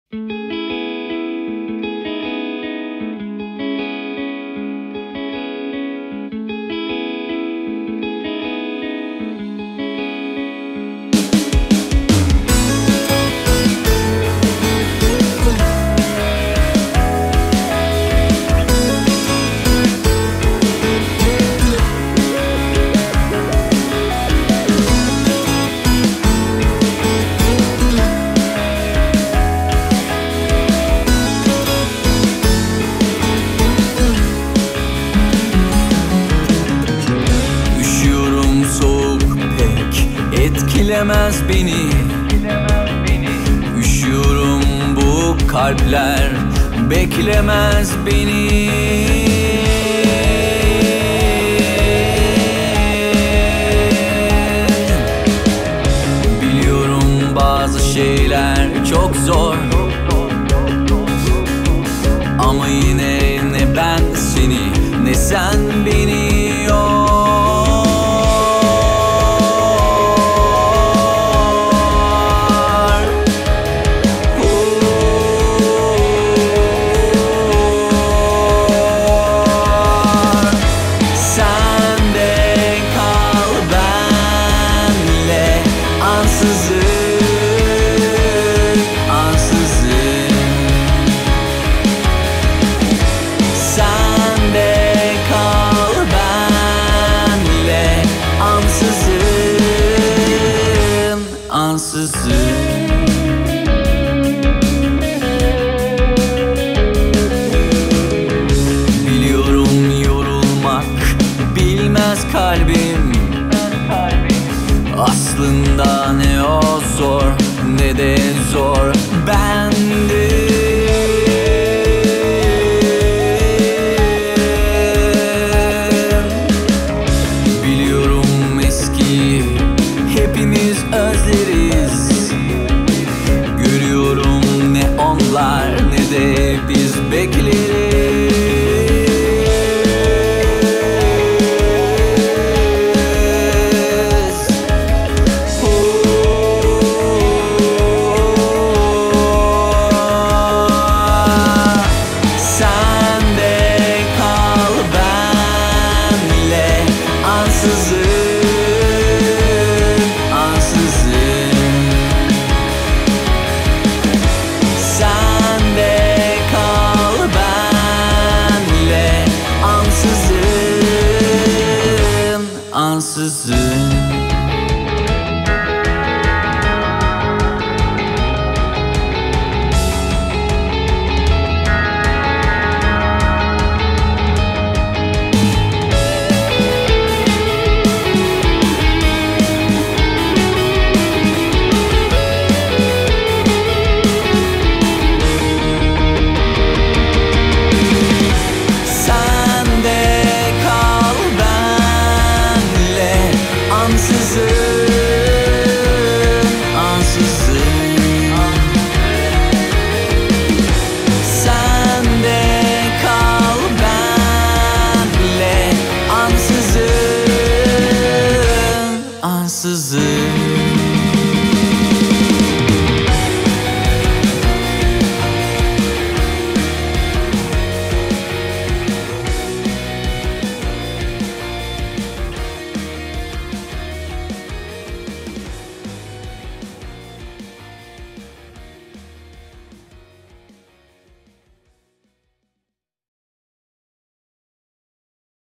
Etkilemez beni, üşüyorum, bu kalpler beklemez beni. Biliyorum bazı şeyler çok zor, ama yine ne ben seni ne sen beni. Biliyorum yorulmak bilmez kalbim. Aslında ne o zor ne de zor bendim. Biliyorum eski hepimiz özleriz. Görüyorum ne onlar ne de biz bekleriz. Sen de kal benle, ansızın, ansızın. Sen de kal benle, ansızın, ansızın.